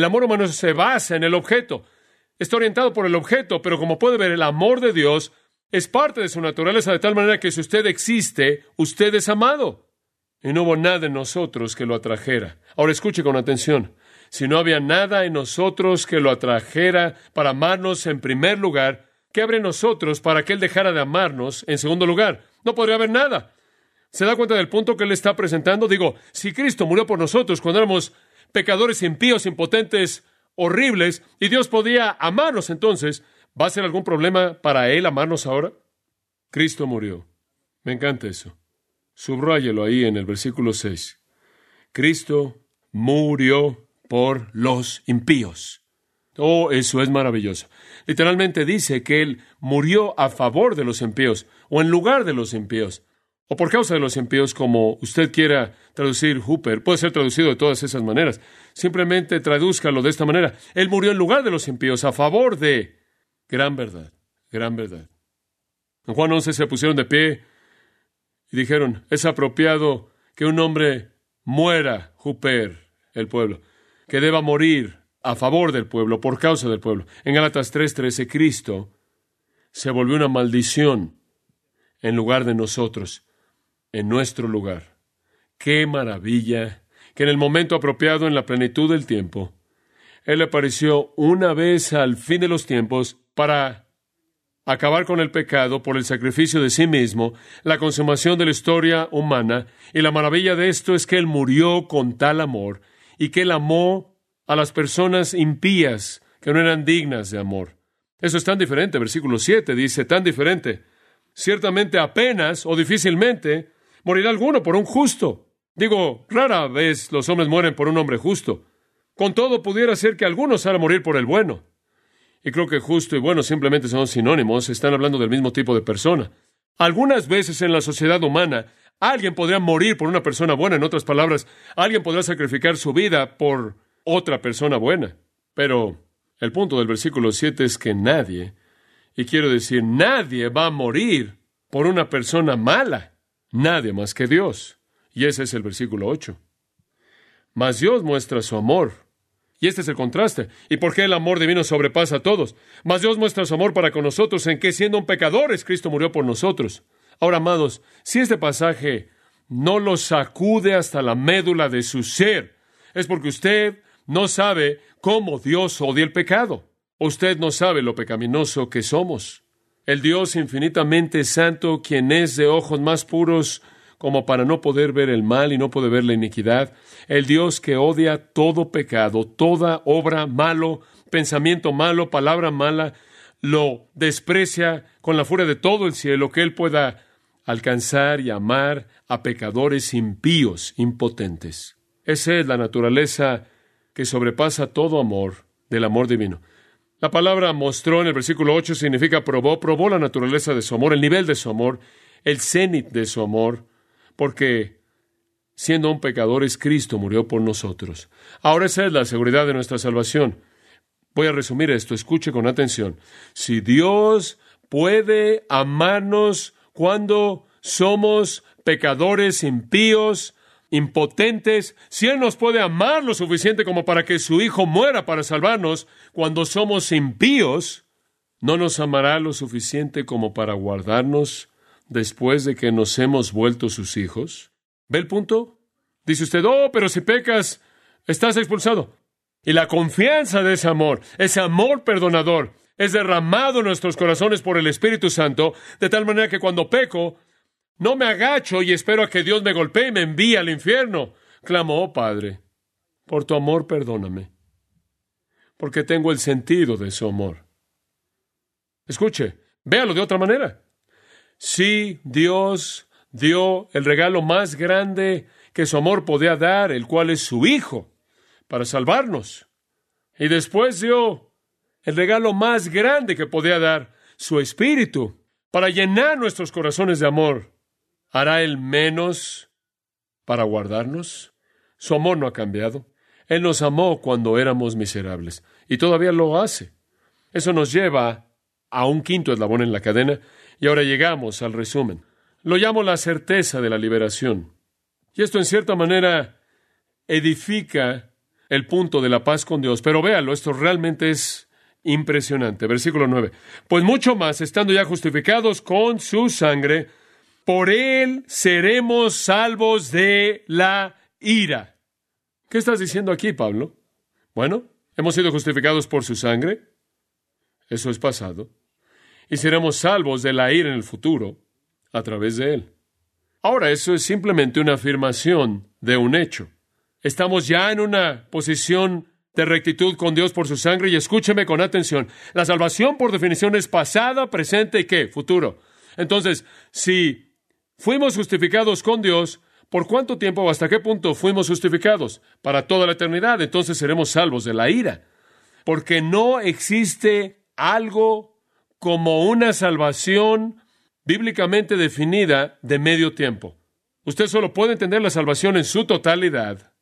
se basa en el objeto. Está orientado por el objeto, pero como puede ver, el amor de Dios es parte de su naturaleza, de tal manera que si usted existe, usted es amado. Y no hubo nada en nosotros que lo atrajera. Ahora escuche con atención. Si no había nada en nosotros que lo atrajera para amarnos en primer lugar, ¿qué habría en nosotros para que Él dejara de amarnos en segundo lugar? No podría haber nada. ¿Se da cuenta del punto que Él está presentando? Digo, si Cristo murió por nosotros cuando éramos pecadores, impíos, impotentes, horribles, y Dios podía amarnos entonces, ¿va a ser algún problema para Él amarnos ahora? Cristo murió. Me encanta eso. Subráyelo ahí en el versículo 6. Cristo murió por los impíos. Oh, eso es maravilloso. Literalmente dice que Él murió a favor de los impíos, o en lugar de los impíos, o por causa de los impíos, como usted quiera traducir Hooper. Puede ser traducido de todas esas maneras. Simplemente tradúzcalo de esta manera. Él murió en lugar de los impíos, a favor de... Gran verdad, gran verdad. En Juan 11 se pusieron de pie y dijeron: es apropiado que un hombre muera, Hooper, el pueblo, que deba morir a favor del pueblo, por causa del pueblo. En Gálatas 3:13, Cristo se volvió una maldición en lugar de nosotros, en nuestro lugar. ¡Qué maravilla! Que en el momento apropiado, en la plenitud del tiempo, Él apareció una vez al fin de los tiempos para acabar con el pecado por el sacrificio de sí mismo, la consumación de la historia humana, y la maravilla de esto es que Él murió con tal amor, y que Él amó a las personas impías que no eran dignas de amor. Eso es tan diferente. Versículo 7 dice, tan diferente. Ciertamente apenas o difícilmente morirá alguno por un justo. Digo, rara vez los hombres mueren por un hombre justo. Con todo, pudiera ser que algunos hagan morir por el bueno. Y creo que justo y bueno simplemente son sinónimos, están hablando del mismo tipo de persona. Algunas veces en la sociedad humana, alguien podría morir por una persona buena. En otras palabras, alguien podrá sacrificar su vida por otra persona buena. Pero el punto del versículo 7 es que nadie, y quiero decir, nadie va a morir por una persona mala. Nadie más que Dios. Y ese es el versículo 8. Mas Dios muestra su amor. Y este es el contraste. ¿Y por qué el amor divino sobrepasa a todos? Mas Dios muestra su amor para con nosotros en que, siendo pecadores, Cristo murió por nosotros. Ahora, amados, si este pasaje no lo sacude hasta la médula de su ser, es porque usted no sabe cómo Dios odia el pecado. Usted no sabe lo pecaminoso que somos. El Dios infinitamente santo, quien es de ojos más puros como para no poder ver el mal y no poder ver la iniquidad. El Dios que odia todo pecado, toda obra malo, pensamiento malo, palabra mala, lo desprecia con la furia de todo el cielo, que Él pueda alcanzar y amar a pecadores impíos, impotentes. Esa es la naturaleza que sobrepasa todo amor, del amor divino. La palabra mostró en el versículo 8 significa probó la naturaleza de su amor, el nivel de su amor, el cenit de su amor, porque siendo un pecador es Cristo, murió por nosotros. Ahora esa es la seguridad de nuestra salvación. Voy a resumir esto, escuche con atención. Si Dios puede amarnos cuando somos pecadores impíos, impotentes, si Él nos puede amar lo suficiente como para que su Hijo muera para salvarnos cuando somos impíos, ¿no nos amará lo suficiente como para guardarnos después de que nos hemos vuelto sus hijos? ¿Ve el punto? Dice usted, pero si pecas, estás expulsado. Y la confianza de ese amor perdonador, es derramado en nuestros corazones por el Espíritu Santo, de tal manera que cuando peco, no me agacho y espero a que Dios me golpee y me envíe al infierno. Clamo, oh Padre, por tu amor perdóname, porque tengo el sentido de su amor. Escuche, véalo de otra manera. Sí, Dios dio el regalo más grande que su amor podía dar, el cual es su Hijo, para salvarnos. Y después dio el regalo más grande que podía dar, su Espíritu, para llenar nuestros corazones de amor. ¿Hará Él menos para guardarnos? Su amor no ha cambiado. Él nos amó cuando éramos miserables, y todavía lo hace. Eso nos lleva a un quinto eslabón en la cadena, y ahora llegamos al resumen. Lo llamo la certeza de la liberación. Y esto en cierta manera edifica el punto de la paz con Dios. Pero véalo, esto realmente es impresionante. Versículo 9. Pues mucho más, estando ya justificados con su sangre, por Él seremos salvos de la ira. ¿Qué estás diciendo aquí, Pablo? Bueno, hemos sido justificados por su sangre. Eso es pasado. Y seremos salvos de la ira en el futuro a través de Él. Ahora, eso es simplemente una afirmación de un hecho. Estamos ya en una posición de rectitud con Dios por su sangre, y escúcheme con atención. La salvación, por definición, es pasada, presente y ¿qué? Futuro. Entonces, si fuimos justificados con Dios, ¿por cuánto tiempo o hasta qué punto fuimos justificados? Para toda la eternidad. Entonces seremos salvos de la ira. Porque no existe algo como una salvación bíblicamente definida de medio tiempo. Usted solo puede entender la salvación en su totalidad.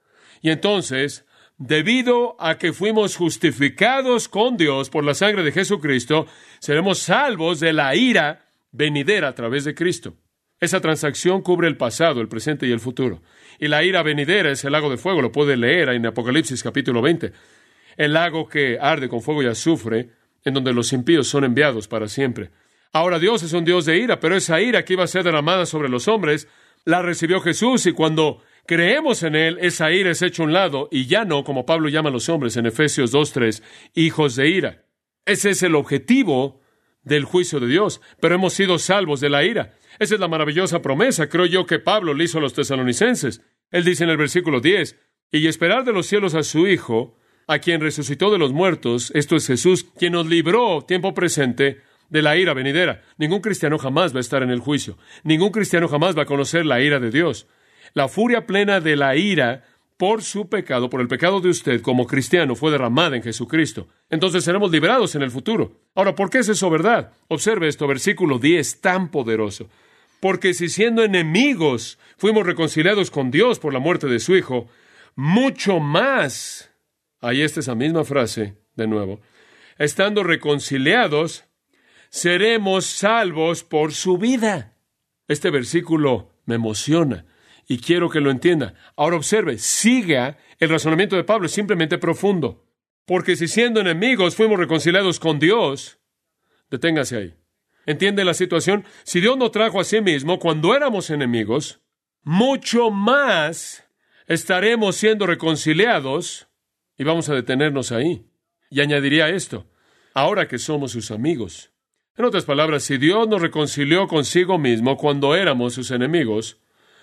Y entonces, debido a que fuimos justificados con Dios por la sangre de Jesucristo, seremos salvos de la ira venidera a través de Cristo. Esa transacción cubre el pasado, el presente y el futuro. Y la ira venidera es el lago de fuego, lo puede leer en Apocalipsis capítulo 20. El lago que arde con fuego y azufre, en donde los impíos son enviados para siempre. Ahora Dios es un Dios de ira, pero esa ira que iba a ser derramada sobre los hombres, la recibió Jesús, y cuando creemos en Él, esa ira es hecha a un lado, y ya no, como Pablo llama a los hombres en Efesios 2:3, hijos de ira. Ese es el objetivo del juicio de Dios, pero hemos sido salvos de la ira. Esa es la maravillosa promesa, creo yo, que Pablo le hizo a los tesalonicenses. Él dice en el versículo 10, y esperar de los cielos a su Hijo, a quien resucitó de los muertos, esto es Jesús, quien nos libró, tiempo presente, de la ira venidera. Ningún cristiano jamás va a estar en el juicio. Ningún cristiano jamás va a conocer la ira de Dios. La furia plena de la ira por su pecado, por el pecado de usted como cristiano, fue derramada en Jesucristo. Entonces seremos liberados en el futuro. Ahora, ¿por qué es eso verdad? Observe esto, versículo 10, tan poderoso. Porque si siendo enemigos fuimos reconciliados con Dios por la muerte de su Hijo, mucho más, ahí está esa misma frase de nuevo, estando reconciliados, seremos salvos por su vida. Este versículo me emociona y quiero que lo entienda. Ahora observe, siga el razonamiento de Pablo, es simplemente profundo. Porque si siendo enemigos fuimos reconciliados con Dios, deténgase ahí. ¿Entiende la situación? Si Dios nos trajo a sí mismo cuando éramos enemigos, mucho más estaremos siendo reconciliados, y vamos a detenernos ahí. Y añadiría esto, ahora que somos sus amigos. En otras palabras, si Dios nos reconcilió consigo mismo cuando éramos sus enemigos,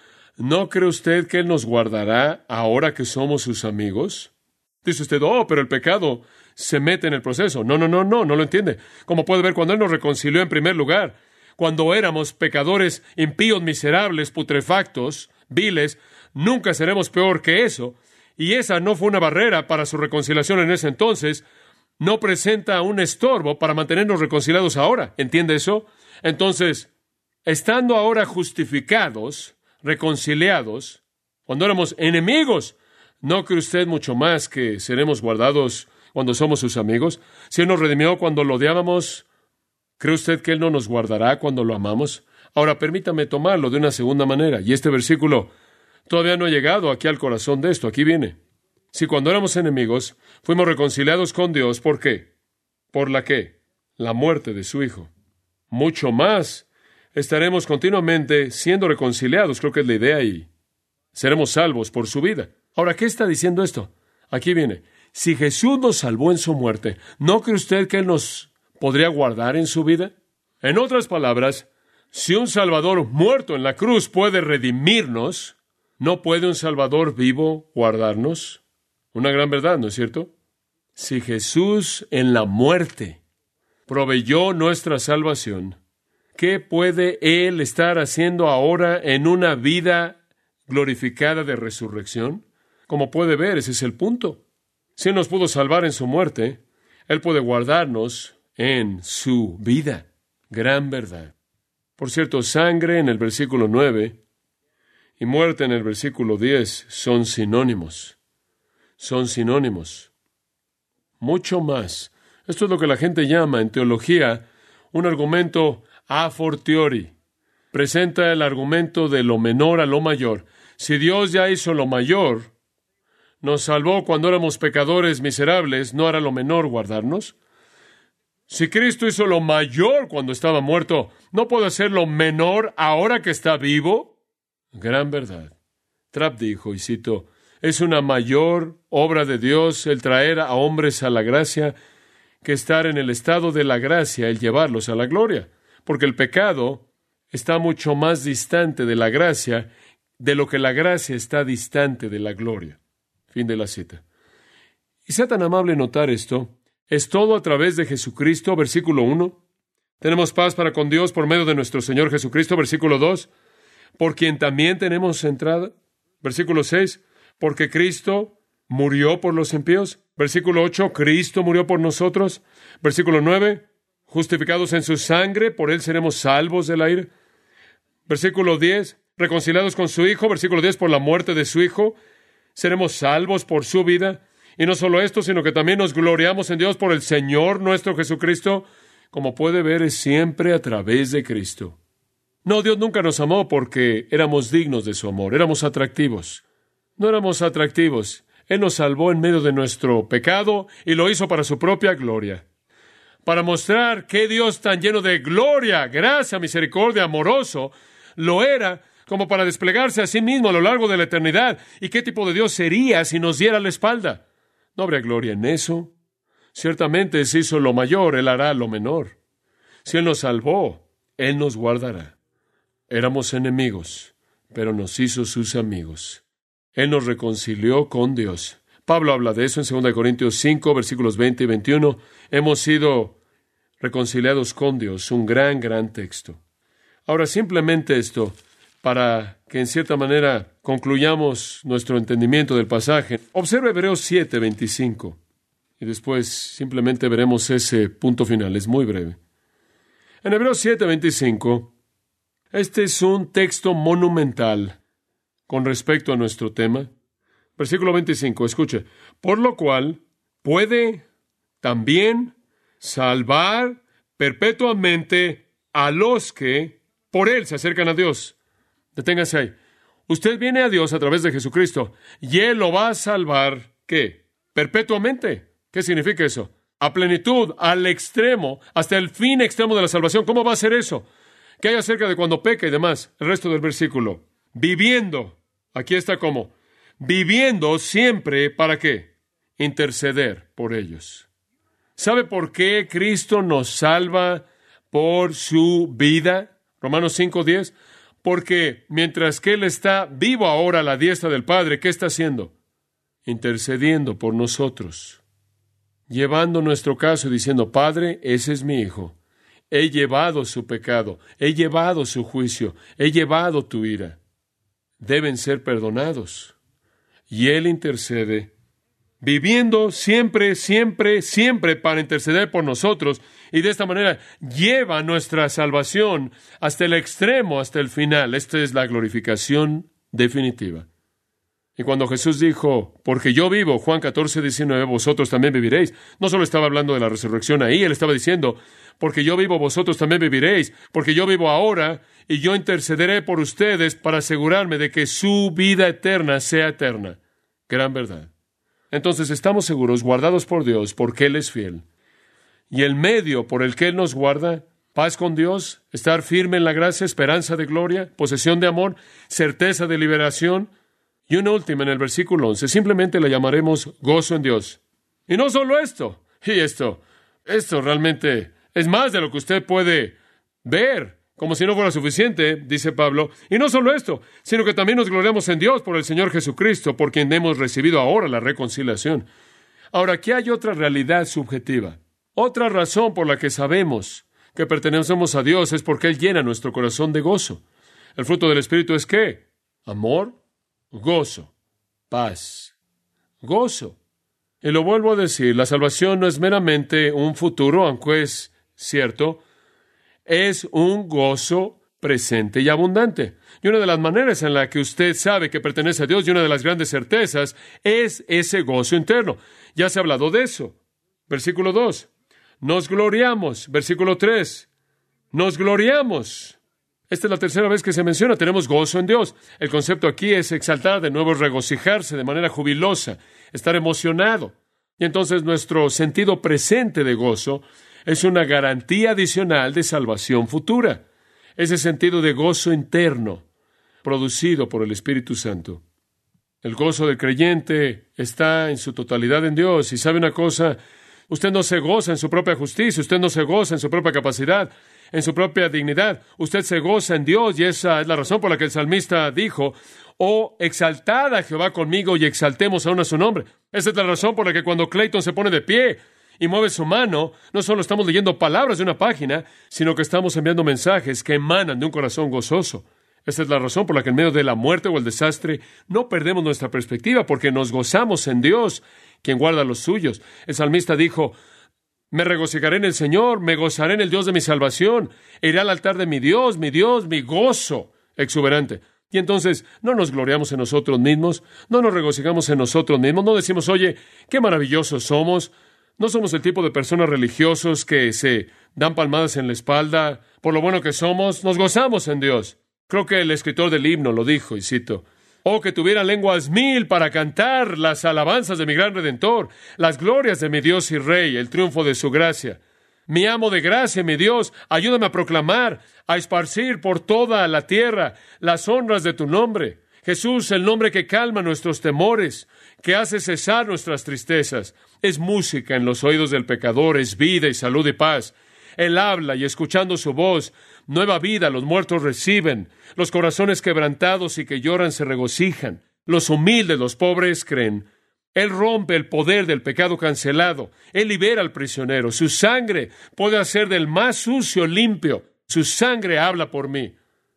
¿no cree usted que Él nos guardará ahora que somos sus amigos? Dice usted, pero el pecado se mete en el proceso. No lo entiende. Como puede ver, cuando Él nos reconcilió en primer lugar, cuando éramos pecadores, impíos, miserables, putrefactos, viles, nunca seremos peor que eso. Y esa no fue una barrera para su reconciliación en ese entonces. No presenta un estorbo para mantenernos reconciliados ahora. ¿Entiende eso? Entonces, estando ahora justificados, reconciliados, cuando éramos enemigos, ¿no cree usted mucho más que seremos guardados cuando somos sus amigos? Si Él nos redimió cuando lo odiábamos, ¿cree usted que Él no nos guardará cuando lo amamos? Ahora, permítame tomarlo de una segunda manera. Y este versículo todavía no ha llegado aquí al corazón de esto. Aquí viene. Si cuando éramos enemigos, fuimos reconciliados con Dios, ¿por qué? ¿Por la qué? La muerte de su Hijo. Mucho más estaremos continuamente siendo reconciliados, creo que es la idea, y seremos salvos por su vida. Ahora, ¿qué está diciendo esto? Aquí viene. Si Jesús nos salvó en su muerte, ¿no cree usted que Él nos podría guardar en su vida? En otras palabras, si un Salvador muerto en la cruz puede redimirnos, ¿no puede un Salvador vivo guardarnos? Una gran verdad, ¿no es cierto? Si Jesús en la muerte proveyó nuestra salvación, ¿qué puede Él estar haciendo ahora en una vida glorificada de resurrección? Como puede ver, ese es el punto. Si Él nos pudo salvar en su muerte, Él puede guardarnos en su vida. Gran verdad. Por cierto, sangre en el versículo 9 y muerte en el versículo 10 son sinónimos. Son sinónimos. Mucho más. Esto es lo que la gente llama en teología un argumento a fortiori. Presenta el argumento de lo menor a lo mayor. Si Dios ya hizo lo mayor, nos salvó cuando éramos pecadores miserables, ¿no hará lo menor guardarnos? Si Cristo hizo lo mayor cuando estaba muerto, ¿no puede hacer lo menor ahora que está vivo? Gran verdad. Trapp dijo, y cito, es una mayor obra de Dios el traer a hombres a la gracia que estar en el estado de la gracia, el llevarlos a la gloria. Porque el pecado está mucho más distante de la gracia de lo que la gracia está distante de la gloria. Fin de la cita. Y sea tan amable notar esto. Es todo a través de Jesucristo, versículo 1. Tenemos paz para con Dios por medio de nuestro Señor Jesucristo, versículo 2. Por quien también tenemos entrada, versículo 6. Porque Cristo murió por los impíos. Versículo 8, Cristo murió por nosotros. Versículo 9, justificados en su sangre, por Él seremos salvos de la ira. Versículo 10, reconciliados con su Hijo. Versículo 10, por la muerte de su Hijo, seremos salvos por su vida. Y no solo esto, sino que también nos gloriamos en Dios por el Señor nuestro Jesucristo. Como puede ver, es siempre a través de Cristo. No, Dios nunca nos amó porque éramos dignos de su amor, éramos atractivos. No éramos atractivos. Él nos salvó en medio de nuestro pecado y lo hizo para su propia gloria. Para mostrar que Dios tan lleno de gloria, gracia, misericordia, amoroso, lo era como para desplegarse a sí mismo a lo largo de la eternidad. ¿Y qué tipo de Dios sería si nos diera la espalda? ¿No habría gloria en eso? Ciertamente, si hizo lo mayor, Él hará lo menor. Si Él nos salvó, Él nos guardará. Éramos enemigos, pero nos hizo sus amigos. Él nos reconcilió con Dios. Pablo habla de eso en 2 Corintios 5, versículos 20 y 21. Hemos sido reconciliados con Dios. Un gran, gran texto. Ahora, simplemente esto, para que en cierta manera concluyamos nuestro entendimiento del pasaje. Observe Hebreos 7, 25. Y después simplemente veremos ese punto final. Es muy breve. En Hebreos 7, 25, este es un texto monumental con respecto a nuestro tema. Versículo 25, escuche. Por lo cual puede también salvar perpetuamente a los que por Él se acercan a Dios. Deténgase ahí. Usted viene a Dios a través de Jesucristo y Él lo va a salvar, ¿qué? Perpetuamente. ¿Qué significa eso? A plenitud, al extremo, hasta el fin extremo de la salvación. ¿Cómo va a ser eso? ¿Qué hay acerca de cuando peca y demás? El resto del versículo. Viviendo. Aquí está como. Viviendo siempre, ¿para qué? Interceder por ellos. ¿Sabe por qué Cristo nos salva por su vida? Romanos 5:10. Porque mientras que Él está vivo ahora a la diestra del Padre, ¿qué está haciendo? Intercediendo por nosotros. Llevando nuestro caso y diciendo, Padre, ese es mi hijo. He llevado su pecado, he llevado su juicio, he llevado tu ira. deben ser perdonados. Y Él intercede, viviendo siempre, siempre, siempre para interceder por nosotros, y de esta manera lleva nuestra salvación hasta el extremo, hasta el final. Esta es la glorificación definitiva. Y cuando Jesús dijo, porque yo vivo, Juan 14:19, vosotros también viviréis, no solo estaba hablando de la resurrección ahí, Él estaba diciendo, porque yo vivo, vosotros también viviréis, porque yo vivo ahora, y yo intercederé por ustedes para asegurarme de que su vida eterna sea eterna. Gran verdad. Entonces estamos seguros, guardados por Dios, porque Él es fiel. Y el medio por el que Él nos guarda, paz con Dios, estar firme en la gracia, esperanza de gloria, posesión de amor, certeza de liberación. Y una última en el versículo 11, simplemente la llamaremos gozo en Dios. Y no solo esto, esto realmente es más de lo que usted puede ver, como si no fuera suficiente, dice Pablo. Y no solo esto, sino que también nos gloriamos en Dios por el Señor Jesucristo, por quien hemos recibido ahora la reconciliación. Ahora, aquí hay otra realidad subjetiva. Otra razón por la que sabemos que pertenecemos a Dios es porque Él llena nuestro corazón de gozo. El fruto del Espíritu es ¿qué? Amor, gozo, paz, gozo. Y lo vuelvo a decir, la salvación no es meramente un futuro, aunque es cierto, es un gozo presente y abundante. Y una de las maneras en la que usted sabe que pertenece a Dios y una de las grandes certezas es ese gozo interno. Ya se ha hablado de eso. Versículo 2. Nos gloriamos. Versículo 3. Nos gloriamos. Esta es la tercera vez que se menciona. Tenemos gozo en Dios. El concepto aquí es exaltar, de nuevo regocijarse de manera jubilosa, estar emocionado. Y entonces nuestro sentido presente de gozo es una garantía adicional de salvación futura. Ese sentido de gozo interno, producido por el Espíritu Santo. El gozo del creyente está en su totalidad en Dios. Y sabe una cosa, usted no se goza en su propia justicia, usted no se goza en su propia capacidad, en su propia dignidad. Usted se goza en Dios, y esa es la razón por la que el salmista dijo, oh, exaltad a Jehová conmigo y exaltemos aún a su nombre. Esa es la razón por la que cuando Clayton se pone de pie y mueve su mano, no solo estamos leyendo palabras de una página, sino que estamos enviando mensajes que emanan de un corazón gozoso. Esa es la razón por la que en medio de la muerte o el desastre no perdemos nuestra perspectiva, porque nos gozamos en Dios, quien guarda a los suyos. El salmista dijo, me regocijaré en el Señor, me gozaré en el Dios de mi salvación, e iré al altar de mi Dios, mi gozo exuberante. Y entonces no nos gloriamos en nosotros mismos, no nos regocijamos en nosotros mismos, no decimos, oye, qué maravillosos somos. No somos el tipo de personas religiosos que se dan palmadas en la espalda por lo bueno que somos. Nos gozamos en Dios. Creo que el escritor del himno lo dijo, y cito, oh, que tuviera lenguas 1000 para cantar las alabanzas de mi gran Redentor, las glorias de mi Dios y Rey, el triunfo de su gracia. Mi amo de gracia, mi Dios, ayúdame a proclamar, a esparcir por toda la tierra las honras de tu nombre. Jesús, el nombre que calma nuestros temores, que hace cesar nuestras tristezas. Es música en los oídos del pecador, es vida y salud y paz. Él habla y escuchando su voz, nueva vida los muertos reciben. Los corazones quebrantados y que lloran se regocijan. Los humildes, los pobres creen. Él rompe el poder del pecado cancelado. Él libera al prisionero. Su sangre puede hacer del más sucio limpio. Su sangre habla por mí.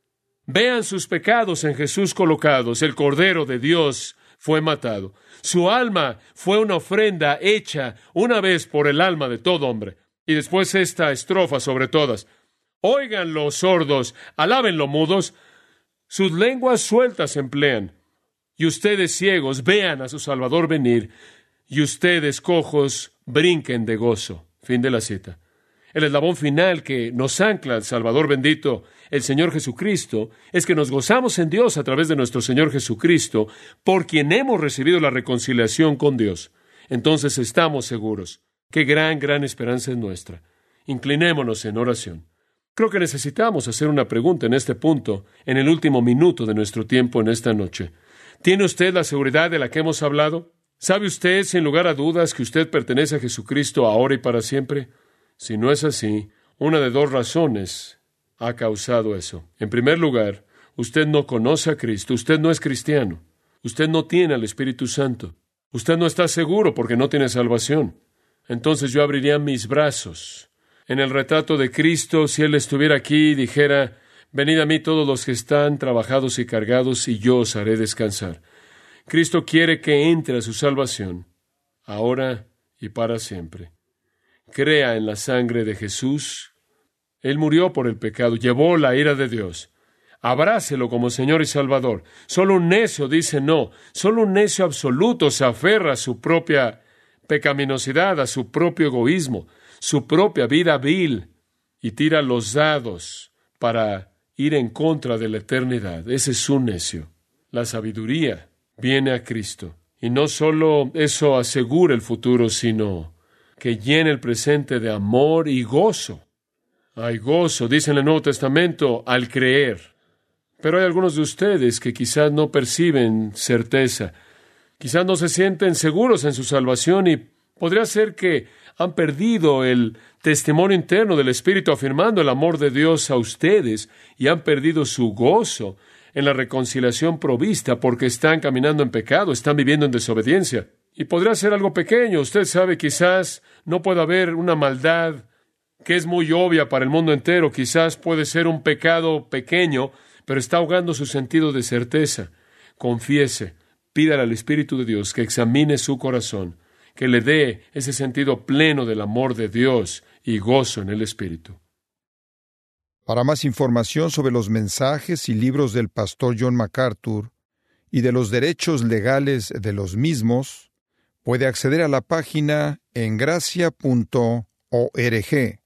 Vean sus pecados en Jesús colocados. El Cordero de Dios fue matado. Su alma fue una ofrenda hecha una vez por el alma de todo hombre. Y después esta estrofa sobre todas. Oigan los sordos, alaben los mudos, sus lenguas sueltas emplean. Y ustedes ciegos vean a su Salvador venir, y ustedes cojos brinquen de gozo. Fin de la cita. El eslabón final que nos ancla al Salvador bendito, el Señor Jesucristo, es que nos gozamos en Dios a través de nuestro Señor Jesucristo, por quien hemos recibido la reconciliación con Dios. Entonces estamos seguros. Qué gran esperanza es nuestra. Inclinémonos en oración. Creo que necesitamos hacer una pregunta en este punto, en el último minuto de nuestro tiempo en esta noche. ¿Tiene usted la seguridad de la que hemos hablado? ¿Sabe usted, sin lugar a dudas, que usted pertenece a Jesucristo ahora y para siempre? Si no es así, una de dos razones ha causado eso. En primer lugar, usted no conoce a Cristo, usted no es cristiano, usted no tiene al Espíritu Santo, usted no está seguro porque no tiene salvación. Entonces yo abriría mis brazos en el retrato de Cristo si Él estuviera aquí y dijera, Venid a mí todos los que están trabajados y cargados, y yo os haré descansar. Cristo quiere que entre a su salvación, ahora y para siempre. Crea en la sangre de Jesús. Él murió por el pecado, llevó la ira de Dios. Abrácelo como Señor y Salvador. Solo un necio dice no. Solo un necio absoluto se aferra a su propia pecaminosidad, a su propio egoísmo, su propia vida vil, y tira los dados para ir en contra de la eternidad. Ese es un necio. La sabiduría viene a Cristo. Y no solo eso asegura el futuro, sino que llena el presente de amor y gozo. Hay gozo, dice en el Nuevo Testamento, al creer. Pero hay algunos de ustedes que quizás no perciben certeza, quizás no se sienten seguros en su salvación, y podría ser que han perdido el testimonio interno del Espíritu afirmando el amor de Dios a ustedes, y han perdido su gozo en la reconciliación provista porque están caminando en pecado, están viviendo en desobediencia. Y podría ser algo pequeño. Usted sabe, quizás no puede haber una maldad que es muy obvia para el mundo entero. Quizás puede ser un pecado pequeño, pero está ahogando su sentido de certeza. Confiese, pídale al Espíritu de Dios que examine su corazón, que le dé ese sentido pleno del amor de Dios y gozo en el Espíritu. Para más información sobre los mensajes y libros del pastor John MacArthur y de los derechos legales de los mismos, puede acceder a la página en gracia.org.